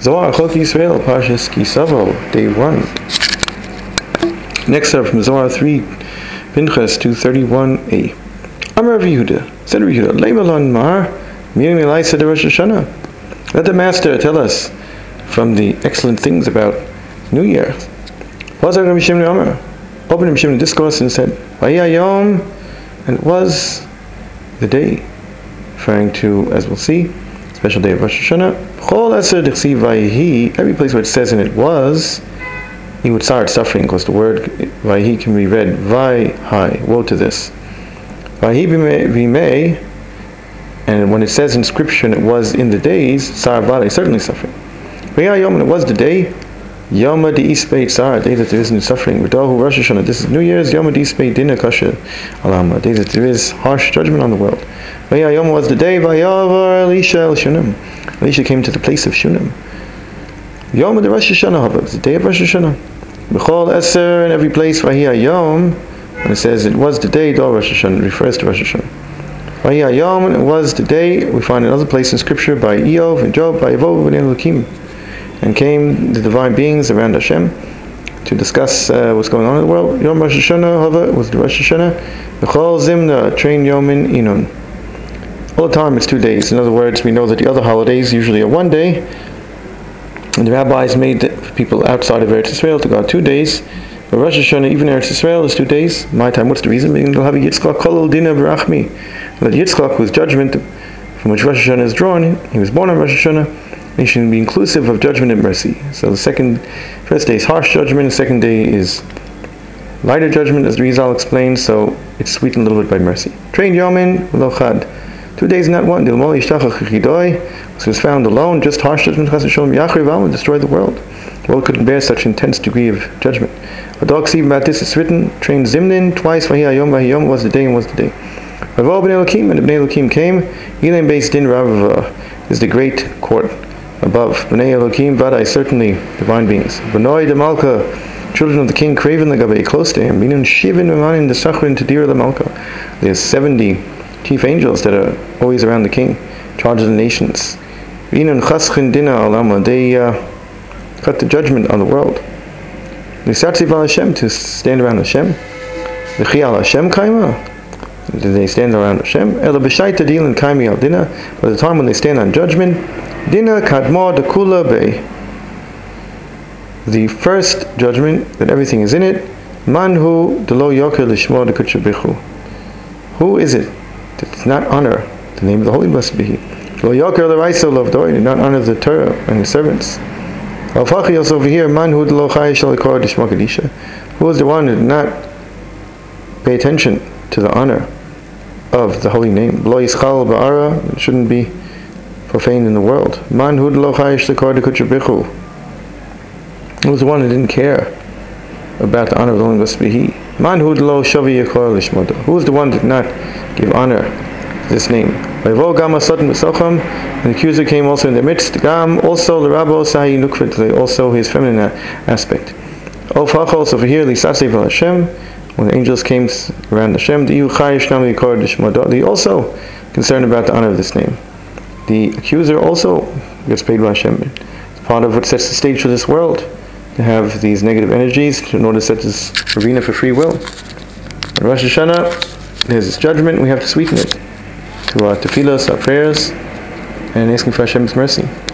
Zohar Chok Yisrael, Parshas Kisavo, Day 1. Next up from Zohar 3, Pinchas 231a. Amar Rav Yehuda, said Rav Yehuda, Leimalon Mar, Mirim Elaisa de Rosh Hashanah. Let the Master tell us from the excellent things about New Year. Was Rabbi Shimon Amar? Opened Rabbi Shimon discourse and said, Vayayom, and it was the day, referring to, as we'll see, special day of Rosh Hashanah. Chol Eser Dechsi Vayhi, every place where it says and it was, he would start suffering, because the word Vayhi can be read Vayhi, woe to this. Vayhi Vimei, and when it says in scripture and it was in the days, Sar Vale, certainly suffering. Vayayom, and it was the day, Yoma di Ispei Tsar, day that there is no suffering. V'dahu Rosh Hashanah, this is New Year's, Yoma di Ispei Dina Kasha Alama, day that there is harsh judgment on the world. Vayayom was the day, Vayavar Elisha El Shunem. Elisha came to the place of Shunem. Yoma di Rosh Hashanah, it was the day of Rosh Hashanah. B'chol Eser, in every place, Vayayom, when it says it was the day, Do Rosh Hashanah, it refers to Rosh Hashanah. Vayayom, it was the day, we find another place in scripture by Eov and Job, by Yevov and Elohim. And came the divine beings around Hashem to discuss what's going on in the world. Yom Rosh Hashanah, Hava, was the Rosh Hashanah. V'chol Zimna, Train Yomin Inun. All the time it's 2 days. In other words, we know that the other holidays usually are 1 day. And the rabbis made people outside of Eretz Yisrael to go out 2 days. But Rosh Hashanah, even Eretz Yisrael, is 2 days. My time, what's the reason? They'll have a Yitzchak Kolol Dina V'rachmi. That Yitzchak, whose judgment from which Rosh Hashanah is drawn, he was born on Rosh Hashanah. It should be inclusive of judgment and mercy. So the first day is harsh judgment, the second day is lighter judgment, as the Rizal explains, so it's sweetened a little bit by mercy. Train Yomin Lochad. 2 days not one. Dilmol Yishtachach Chidoi, so it was found alone, just harsh judgment, Chas V'Sholom Yachriv Alma, destroy the world. The world couldn't bear such intense degree of judgment. A dog see about this is written, train Zimnin, twice Vahiyayom was the day and was the day. Vavo B'nei Elohim, and the B'nei Elohim came, Yilim Beis Din Rav is the great court. Above, B'nei Elohim Vadai, certainly divine beings. B'noi de Malka, children of the king, craven the Gabe, close to him. Minun Shivin Memanin de Sachrin to Dir the Malka. There's 70 chief angels that are always around the king, charge of the nations. Minun Chaschin Dina Alama, they cut the judgment on the world. Nisatzi Val Hashem, to stand around Hashem. V'chial Hashem Kaima, they stand around Hashem. Ela B'shaita Dilin Kaimi Al Dina, by the time when they stand on judgment, Dina Kadma de Kula Bey. The first judgment, that everything is in it, Manhu de Lo Yoker Lishmo de Kuchabichu. Who is it that does not honor the name of the Holy Blessed be He? Lo Yoker L'Raiso Lovdoi, did not honor the Torah and His servants. Al-Fachi also over here, Manhu de Lo Chayish L'Kor Dishma Kadisha. Who is the one who did not pay attention to the honor of the holy name? Lo Yischal Ba'ara, it shouldn't be profane in the world. Man hu lo chayish lekor de kuchabichu. Who was the one who didn't care about the honor of the Holy Blessed be He? Man hu lo shavi yekor lishmodo. Who was the one who did not give honor to this name? Vayvo gam asotin b'socham, and the accuser came also in their midst. Gam also l'rabo sahi nukvet, also his feminine aspect. Of hachos over here lisasei vel Hashem, when the angels came around Hashem, the chayish nam yekor lishmodo. They also concerned about the honor of this name. The accuser also gets paid by Hashem. It's part of what sets the stage for this world, to have these negative energies in order to set this arena for free will. In Rosh Hashanah, there's this judgment, we have to sweeten it to our tefillos, our prayers, and asking for Hashem's mercy.